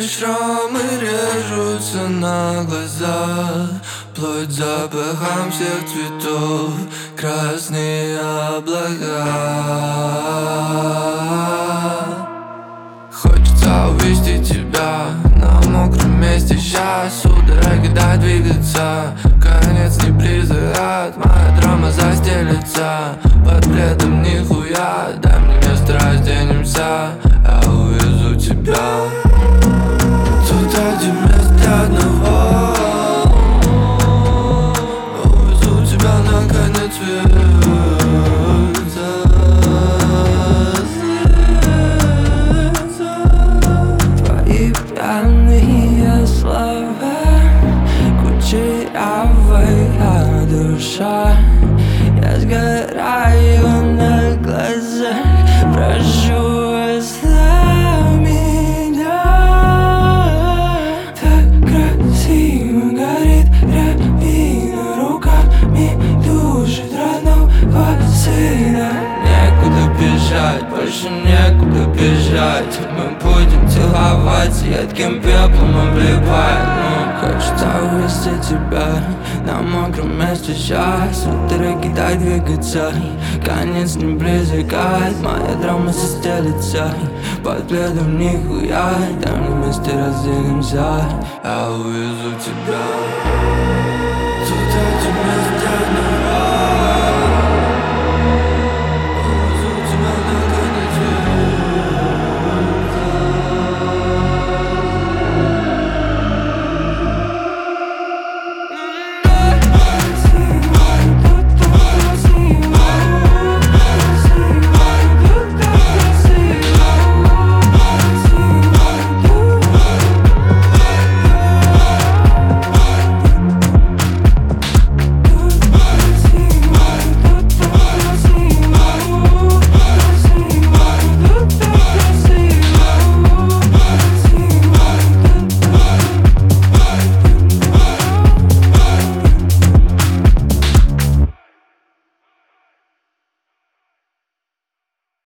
шрамы режутся на глазах, плоть запахом всех цветов, красные облака. Хочется увести тебя на мокром месте. Сейчас судороги, дай двигаться. Конец не близок, моя драма застелится. Под пледом нихуя, дай мне место, разденемся. Я увезу тебя туда, где место для одного. Увезу тебя на конец света. Пьяные слова, кучерявая душа. Я сгораю на глазах, прошу, оставь меня. Так красиво горит рябина, руками душит родного сына. Некуда бежать, больше некуда бежать. Мы будем целоваться, едким пеплом обливать. Хочется увезти тебя на мокром месте. Сейчас судороги, дай двигаться. Конец не близок, моя драма застелится. Под пледом нихуя, дай мне место, разденемся. Я увезу тебя.